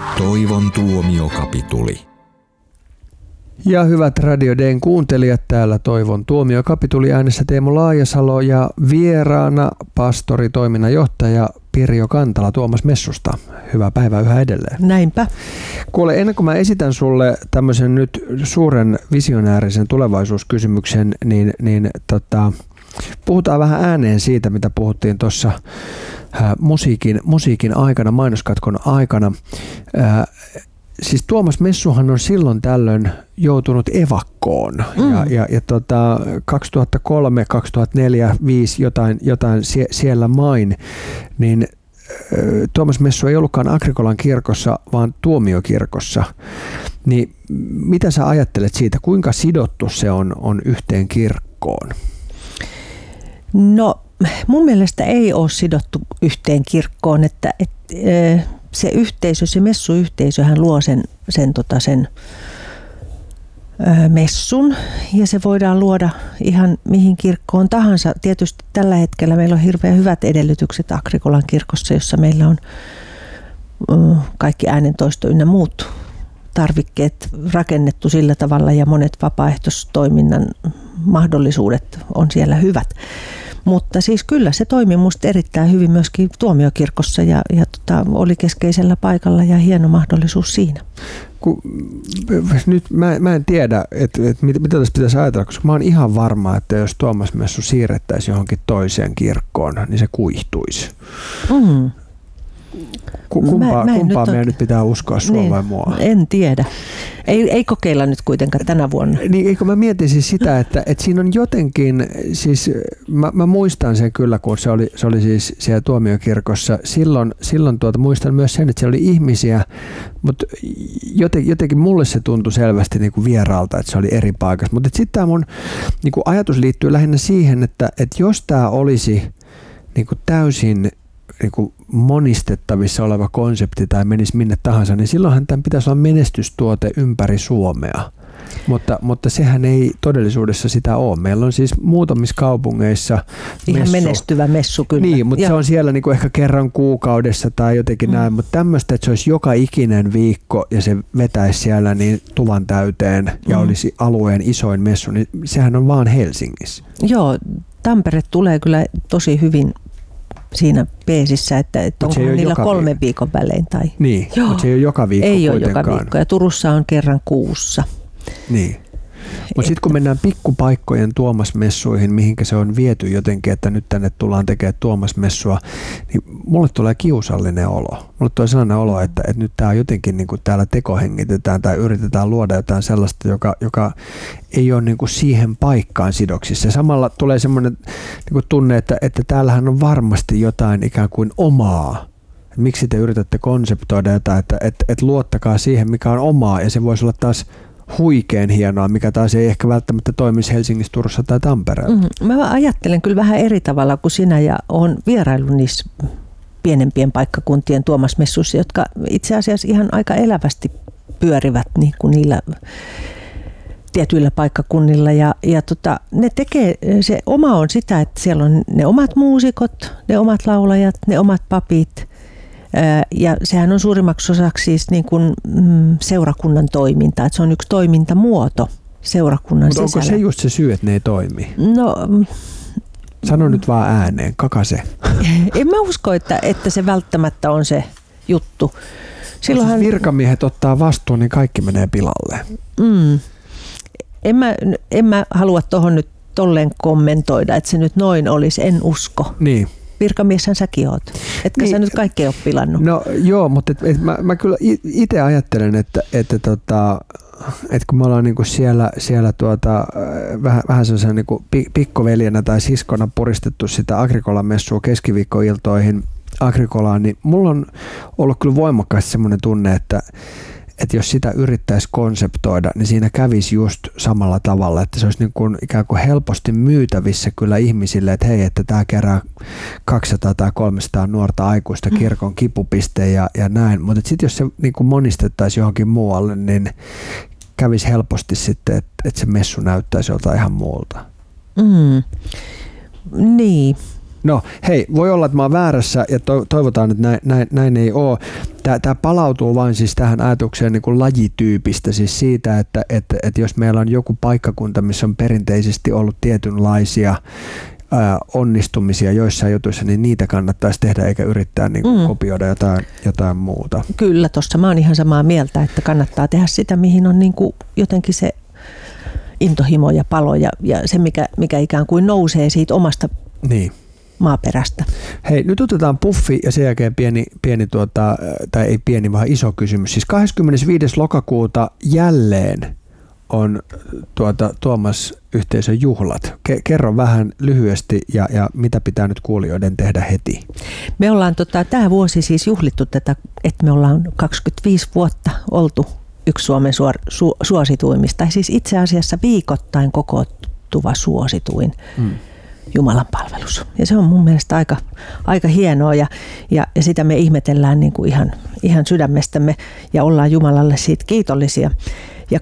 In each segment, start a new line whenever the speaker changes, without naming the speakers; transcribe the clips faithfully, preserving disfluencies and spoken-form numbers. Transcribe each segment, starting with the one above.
Toivon tuomiokapituli.
Ja hyvät Radio D:n kuuntelijat, täällä Toivon tuomiokapituli äänessä Teemu Laajasalo ja vieraana pastori toiminnanjohtaja Pirjo Kantala Tuomas Messusta. Hyvää päivää yhä edelleen.
Näinpä.
Kuule, ennen kuin mä esitän sulle tämmöisen nyt suuren visionäärisen tulevaisuuskysymyksen, niin, niin tota, puhutaan vähän ääneen siitä, mitä puhuttiin tuossa musiikin, musiikin aikana, mainoskatkon aikana. Ää, Siis Tuomas Messuhan on silloin tällöin joutunut evakkoon mm. ja, ja, ja tota, kaksituhattakolme, kaksituhattaneljä, kaksituhattaviisi jotain, jotain sie, siellä main, niin äh, Tuomas Messu ei ollutkaan Agrikolan kirkossa, vaan Tuomiokirkossa. Niin mitä sä ajattelet siitä, kuinka sidottu se on, on yhteen kirkkoon?
No mun mielestä ei ole sidottu yhteen kirkkoon, että et, äh, se yhteisö, se messuyhteisöhän luo sen, sen, tota sen ö, messun ja se voidaan luoda ihan mihin kirkkoon tahansa. Tietysti tällä hetkellä meillä on hirveän hyvät edellytykset Agrikolan kirkossa, jossa meillä on ö, kaikki äänentoisto ynnä muut tarvikkeet rakennettu sillä tavalla ja monet vapaaehtoistoiminnan mahdollisuudet on siellä hyvät. Mutta siis kyllä se toimi musta erittäin hyvin myöskin Tuomiokirkossa ja, ja tota, oli keskeisellä paikalla ja hieno mahdollisuus siinä.
Kun, nyt mä, mä en tiedä, että, että mitä, mitä tässä pitäisi ajatella, koska mä oon ihan varma, että jos Tuomas Messu siirrettäisiin johonkin toiseen kirkkoon, niin se kuihtuisi. Mm. Kumpaa, mä, mä kumpaa meidän nyt pitää uskoa, sua niin, vai mua?
En tiedä. Ei, ei kokeilla nyt kuitenkaan tänä vuonna.
Niin, eikö mä mietin siis sitä, että, että siinä on jotenkin, siis mä, mä muistan sen kyllä, kun se oli, se oli siis siellä Tuomiokirkossa. Silloin, silloin tuota, muistan myös sen, että siellä oli ihmisiä, mutta jotenkin, jotenkin mulle se tuntui selvästi niin kuin vieraalta, että se oli eri paikassa. Mutta sitten tämä mun niin kuin ajatus liittyy lähinnä siihen, että, että jos tämä olisi niin kuin täysin niin kuin monistettavissa oleva konsepti tai menisi minne tahansa, niin silloinhan tämän pitäisi olla menestystuote ympäri Suomea. Mutta, mutta sehän ei todellisuudessa sitä ole. Meillä on siis muutamissa kaupungeissa
ihan
messu.
menestyvä messu kyllä.
Niin, mutta ja. se on siellä niin kuin ehkä kerran kuukaudessa tai jotenkin mm. näin. Mutta tämmöistä, että se olisi joka ikinen viikko ja se vetäisi siellä niin tuvan täyteen ja mm. olisi alueen isoin messu, niin sehän on vaan Helsingissä.
Joo, Tampere tulee kyllä tosi hyvin siinä peesissä, että, että onko niillä kolme viikko. viikon välein. Tai...
Niin, joo. Mutta se ei ole joka viikko
ei
kuitenkaan.
Ei ole joka viikko ja Turussa on kerran kuussa.
Niin. Mutta sitten kun mennään pikkupaikkojen Tuomas-messuihin, mihinkä se on viety jotenkin, että nyt tänne tullaan tekemään Tuomas-messua, niin mulle tulee kiusallinen olo. Mulle tulee sellainen olo, että, että nyt tää jotenkin niin kuin täällä tekohengitetään tai yritetään luoda jotain sellaista, joka, joka ei ole niin kuin siihen paikkaan sidoksissa. Ja samalla tulee semmoinen niin kuin tunne, että, että täällähän on varmasti jotain ikään kuin omaa. Miksi te yritätte konseptoida jotain, että, että, että luottakaa siihen, mikä on omaa, ja se voisi olla taas huikean hienoa, mikä taas ei ehkä välttämättä toimisi Helsingissä, Turussa tai Tampereella. Mm,
mä ajattelen kyllä vähän eri tavalla kuin sinä ja olen vieraillut niissä pienempien paikkakuntien Tuomas-messuissa, jotka itse asiassa ihan aika elävästi pyörivät niin kuin niillä tietyillä paikkakunnilla ja, ja tota, ne tekee, se oma on sitä, että siellä on ne omat muusikot, ne omat laulajat, ne omat papit. Ja sehän on suurimmaksi osaksi siis niin kuin, mm, seurakunnan toiminta, että se on yksi toimintamuoto seurakunnan
Mutta
sisällä.
Onko se just se syy, että ne ei toimi?
No,
Sano nyt vaan ääneen, kaka se.
En mä usko, että, että se välttämättä on se juttu.
Silloinhan siis virkamiehet ottaa vastuun, niin kaikki menee pilalle.
Mm, en, mä, en mä halua tuohon nyt tolleen kommentoida, että se nyt noin olisi, en usko.
Niin.
Virkamieshän säkin oot. Etkä niin, sä nyt kaikkea ole pilannut.
No joo, mutta et, et mä, mä kyllä itse ajattelen, että, että, tota, että kun me ollaan niinku siellä, siellä tuota, vähän, vähän sellaisena niinku pikkuveljenä tai siskona puristettu sitä Agrikolan messua keskiviikkoiltoihin Agrikolaan, niin mulla on ollut kyllä voimakkaasti semmoinen tunne, että että jos sitä yrittäisi konseptoida, niin siinä kävisi just samalla tavalla, että se olisi niin kuin ikään kuin helposti myytävissä kyllä ihmisille, että hei, että tämä kerää kaksisataa tai kolmesataa nuorta aikuista kirkon kipupisteen ja, ja näin, mutta sitten jos se niin kuin monistettaisiin johonkin muualle, niin kävisi helposti sitten, että, että se messu näyttäisi jotain ihan muulta.
Mm. Niin.
No hei, voi olla, että mä oon väärässä ja to- toivotaan, että näin, näin, näin ei ole. Tämä palautuu vain siis tähän ajatukseen niin kuin lajityypistä, siis siitä, että, että, että jos meillä on joku paikkakunta, missä on perinteisesti ollut tietynlaisia ää, onnistumisia joissain jutuissa, niin niitä kannattaisi tehdä eikä yrittää niin kuin mm. kopioida jotain, jotain muuta.
Kyllä, tuossa mä oon ihan samaa mieltä, että kannattaa tehdä sitä, mihin on niin kuin jotenkin se intohimo ja palo ja, ja se, mikä, mikä ikään kuin nousee siitä omasta
niin.
maaperästä.
Hei, nyt otetaan puffi ja sen jälkeen pieni, pieni tuota, tai ei pieni, vaan iso kysymys. Siis kahdeskymmenesviides lokakuuta jälleen on tuota, Tuomas-yhteisön juhlat. Ke- kerro vähän lyhyesti ja, ja mitä pitää nyt kuulijoiden tehdä heti.
Me ollaan tota, tämä vuosi siis juhlittu tätä, että me ollaan kaksikymmentäviisi vuotta oltu yksi Suomen suor, su, suosituimmista, siis itse asiassa viikoittain kokoontuva suosituin hmm. Jumalan palvelus. Ja se on mun mielestä aika, aika hienoa ja, ja, ja sitä me ihmetellään niin kuin ihan, ihan sydämestämme ja ollaan Jumalalle siitä kiitollisia. Ja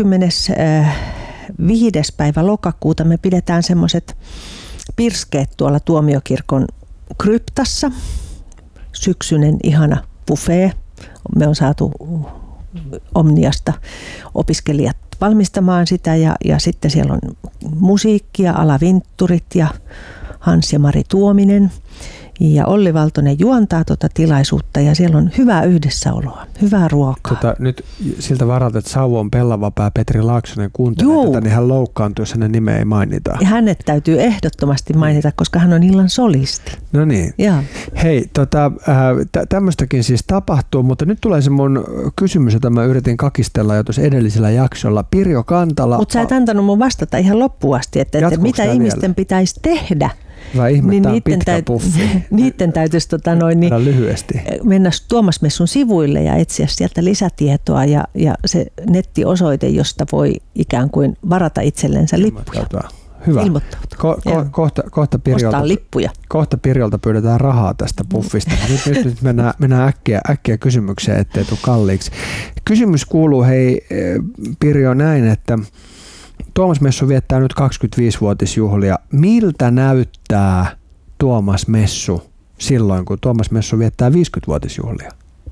kahdeskymmenesviides päivä lokakuuta me pidetään semmoiset pirskeet tuolla Tuomiokirkon kryptassa. Syksyinen ihana buffet. Me on saatu Omniasta opiskelijat valmistamaan sitä ja, ja sitten siellä on musiikkia, Ala Vintturit ja Hans ja Mari Tuominen ja Olli Valtonen juontaa tuota tilaisuutta ja siellä on hyvää yhdessäoloa, hyvää ruokaa.
Tota, nyt siltä varalta, että Sauvo on pellavapää Petri Laaksonen kuuntelee tätä, niin hän loukkaantuu, jos hänen nimeä ei mainita.
Ja hänet täytyy ehdottomasti mainita, koska hän on illan solisti.
No niin.
Ja.
Hei, tota, äh, tämmöistäkin siis tapahtuu, mutta nyt tulee se mun kysymys, jota mä yritin kakistella jo tuossa edellisellä jaksolla. Pirjo Kantala.
Mutta sä et antanut mun vastata ihan loppuun asti, että, että mitä ihmisten vielä pitäisi tehdä.
Vai ihme, niin
niiden,
pitkä
täyt,
puffi.
niiden täytyisi tota noin, niin,
lyhyesti
mennä Tuomas-messun sivuille ja etsiä sieltä lisätietoa ja, ja se nettiosoite, josta voi ikään kuin varata itsellensä lippuja.
Hyvä.
Ilmoittautua.
Ko- ko- kohta, kohta, Pirjolta,
lippuja.
kohta Pirjolta pyydetään rahaa tästä puffista. Nyt, nyt, nyt mennään, mennään äkkiä, äkkiä kysymykseen, ettei tule kalliiksi. Kysymys kuuluu, hei Pirjo, näin, että Tuomas-messu viettää nyt kaksikymmentäviisivuotisjuhlia. Miltä näyttää Tuomas-messu silloin, kun Tuomas-messu viettää viisikymmenvuotisjuhlia?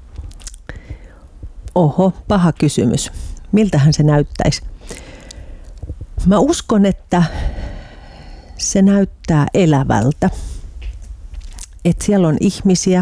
Oho, paha kysymys. Miltähän se näyttäisi? Mä uskon, että se näyttää elävältä. Että siellä on ihmisiä.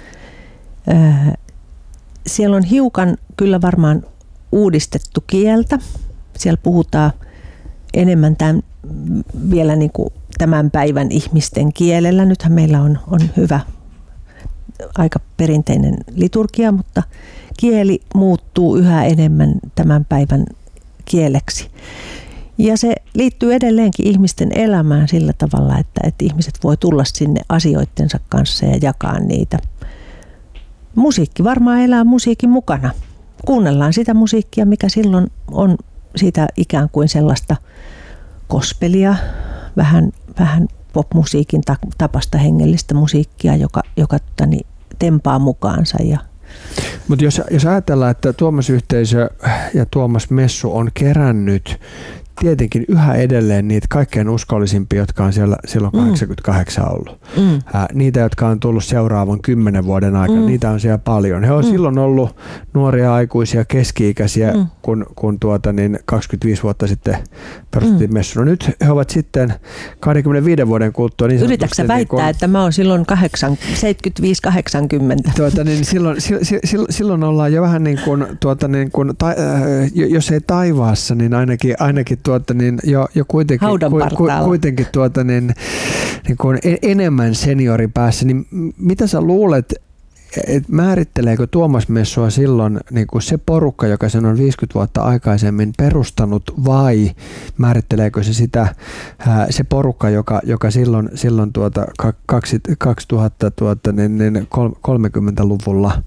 Siellä on hiukan kyllä varmaan uudistettu kieltä. Siellä puhutaan enemmän tämän, vielä niin kuin tämän päivän ihmisten kielellä. Nythän meillä on, on hyvä, aika perinteinen liturgia, mutta kieli muuttuu yhä enemmän tämän päivän kieleksi. Ja se liittyy edelleenkin ihmisten elämään sillä tavalla, että, että ihmiset voi tulla sinne asioittensa kanssa ja jakaa niitä. Musiikki varmaan elää musiikin mukana. Kuunnellaan sitä musiikkia, mikä silloin on siitä ikään kuin sellaista gospelia, vähän, vähän popmusiikin tapasta hengellistä musiikkia, joka, joka tani, tempaa mukaansa.
Mutta jos, jos ajatellaan, että Tuomas-yhteisö ja Tuomas-messu on kerännyt tietenkin yhä edelleen niitä kaikkein uskollisimpia, jotka on siellä silloin mm. kahdeksankymmentäkahdeksan ollut. Mm. Ää, niitä, jotka on tullut seuraavan kymmenen vuoden aikana, mm. niitä on siellä paljon. He on mm. silloin ollut nuoria aikuisia, keski-ikäisiä, mm. kun, kun tuota, niin kaksikymmentäviisi vuotta sitten perustettiin mm. messu. No nyt he ovat sitten kaksikymmentäviiden vuoden kuluttua. Niin
yritätkö sä väittää, niin kun, että mä oon silloin seitsemänkymmentäviisi kahdeksankymmentä?
Tuota, niin silloin, silloin, silloin ollaan jo vähän niin kuin, tuota, niin kuin ta, jos ei taivaassa, niin ainakin, ainakin tuota, niin jo, jo kuitenkin, ku, kuitenkin tuota, niin, niin kuin enemmän seniori päässä, niin mitä sä luulet, et määritteleekö Tuomas-messua silloin niin kuin se porukka, joka sen on viisikymmentä vuotta aikaisemmin perustanut, vai määritteleekö se sitä se porukka, joka, joka silloin, silloin tuota, kaksituhatta tuota, niin, niin kolmekymmentäluvulla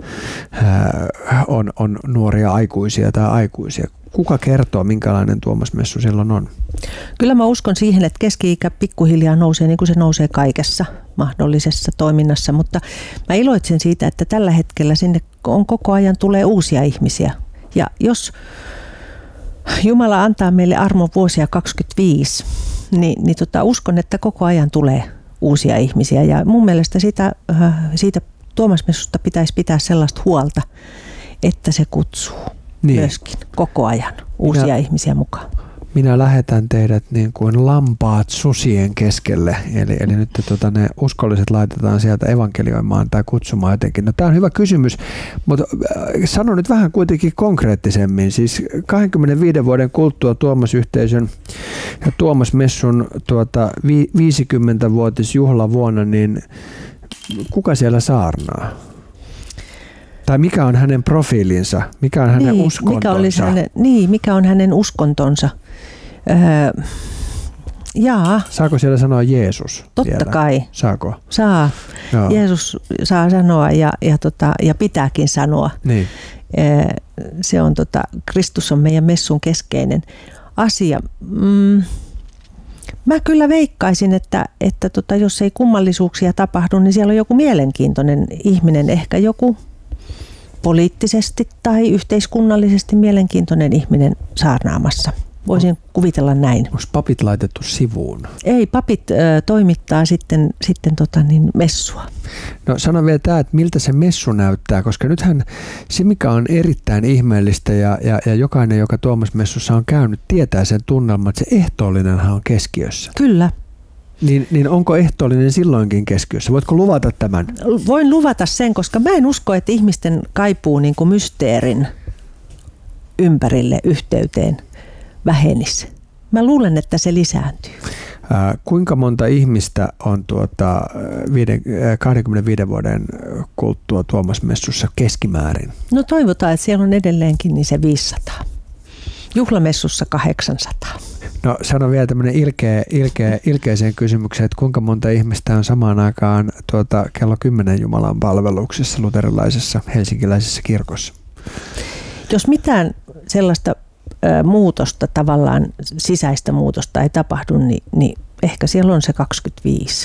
on, on nuoria aikuisia tai aikuisia? Kuka kertoo, minkälainen Tuomas-messu silloin on? Kyllä
mä uskon siihen, että keski-ikä pikkuhiljaa nousee niin kuin se nousee kaikessa mahdollisessa toiminnassa, mutta mä iloitsen siitä, että tällä hetkellä sinne on koko ajan tulee uusia ihmisiä. Ja jos Jumala antaa meille armon vuosia kaksikymmentäviisi, niin, niin tota, uskon, että koko ajan tulee uusia ihmisiä. Ja mun mielestä sitä, siitä Tuomasmessusta pitäisi pitää sellaista huolta, että se kutsuu niin. myöskin koko ajan uusia minä, ihmisiä mukaan.
Minä lähetän teidät niin kuin lampaat susien keskelle, eli, eli nyt tuota, ne uskolliset laitetaan sieltä evankelioimaan tai kutsumaan jotenkin. No, tämä on hyvä kysymys, mutta sano nyt vähän kuitenkin konkreettisemmin. Siis kaksikymmentäviisi vuoden kuluttua Tuomas-yhteisön ja Tuomas-messun tuota, vi, viisikymmentävuotisjuhlavuonna, niin kuka siellä saarnaa? Tai mikä on hänen profiilinsa? Mikä on hänen niin, uskontonsa?
Mikä hänen, niin, mikä on hänen uskontonsa? Öö, jaa.
Saako siellä sanoa Jeesus?
Totta
vielä?
kai.
Saako?
Saa. Joo. Jeesus saa sanoa ja, ja, tota, ja pitääkin sanoa.
Niin.
Öö, se on, tota, Kristus on meidän messun keskeinen asia. Mm. Mä kyllä veikkaisin, että, että tota, jos ei kummallisuuksia tapahdu, niin siellä on joku mielenkiintoinen ihminen, ehkä joku poliittisesti tai yhteiskunnallisesti mielenkiintoinen ihminen saarnaamassa. Voisin kuvitella näin.
Onko papit laitettu sivuun?
Ei, papit ö, toimittaa sitten, sitten tota niin, messua.
No sano vielä tämä, että miltä se messu näyttää, koska nythän se, mikä on erittäin ihmeellistä ja, ja, ja jokainen, joka Tuomas-messussa on käynyt, tietää sen tunnelman, että se ehtoollinenhan on keskiössä.
Kyllä.
Niin, niin onko ehtoollinen silloinkin keskiössä? Voitko luvata tämän?
Voin luvata sen, koska mä en usko, että ihmisten kaipuu niin kuin mysteerin ympärille yhteyteen vähenisi. Mä luulen, että se lisääntyy.
Ää, kuinka monta ihmistä on tuota kaksikymmentäviisi vuoden kuluttua Tuomas-messussa keskimäärin?
No toivotaan, että siellä on edelleenkin niin se viisisataa. Juhlamessussa kahdeksansataa.
No sano vielä tämmöinen ilkeä, ilkeä, ilkeiseen kysymykseen, että kuinka monta ihmistä on samaan aikaan tuota, kello kymmenen Jumalan palveluksessa luterilaisessa helsinkiläisessä kirkossa?
Jos mitään sellaista ö, muutosta, tavallaan sisäistä muutosta ei tapahdu, niin, niin ehkä siellä on se kaksikymmentäviisi.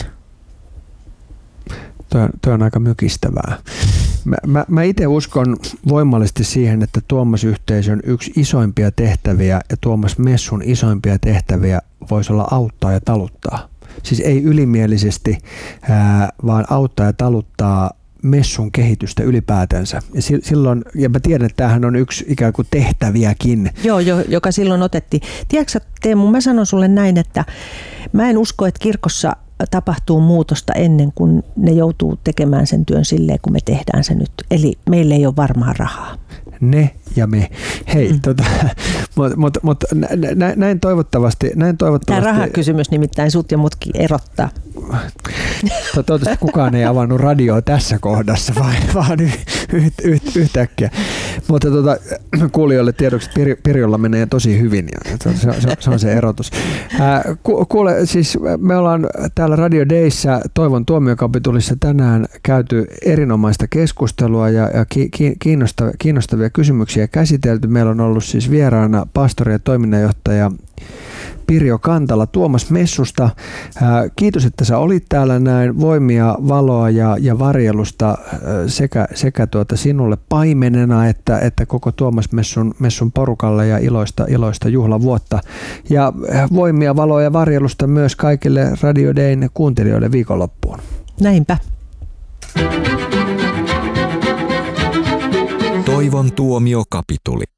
Tuo, tuo on aika mykistävää. Mä, mä, mä itse uskon voimallisesti siihen, että Tuomas-yhteisön yksi isoimpia tehtäviä ja Tuomas-messun isoimpia tehtäviä voisi olla auttaa ja taluttaa. Siis ei ylimielisesti, ää, vaan auttaa ja taluttaa messun kehitystä ylipäätänsä. Ja silloin, ja mä tiedän, että tämähän on yksi ikään kuin tehtäviäkin.
Joo, jo, joka silloin otettiin. Tiedätkö Teemu, mä sanon sulle näin, että mä en usko, että kirkossa tapahtuu muutosta ennen kuin ne joutuu tekemään sen työn silleen, kun me tehdään se nyt. Eli meillä ei ole varmaan rahaa.
Ne ja me. Hei, mm. tota, mutta mut, mut, nä, näin toivottavasti... Näin toivottavasti
tämä rahakysymys nimittäin sut ja mutkin erottaa.
Toivottavasti kukaan ei avannut radioa tässä kohdassa, vaan, vaan y, y, y, yhtäkkiä. Mutta tota, kuulijoille tiedoksi, että Pirjolla menee tosi hyvin. Ja se, se, se on se erotus. Ää, ku, kuule, siis me ollaan täällä Radio Dayssä Toivon tuomiokapitulissa tänään käyty erinomaista keskustelua ja, ja ki, ki, kiinnostavia, kiinnostavia kysymyksiä käsitelty. Meillä on ollut siis vieraana pastori ja toiminnanjohtaja Pirjo Kantala Tuomas-messusta. Kiitos, että sä olit täällä näin. Voimia, valoa ja, ja varjelusta sekä, sekä tuota sinulle paimenena että, että koko Tuomas-messun messun porukalle ja iloista, iloista juhlavuotta. Ja voimia, valoa ja varjelusta myös kaikille Radio Dayn kuuntelijoille viikonloppuun.
Näinpä.
Toivon tuomiokapituli.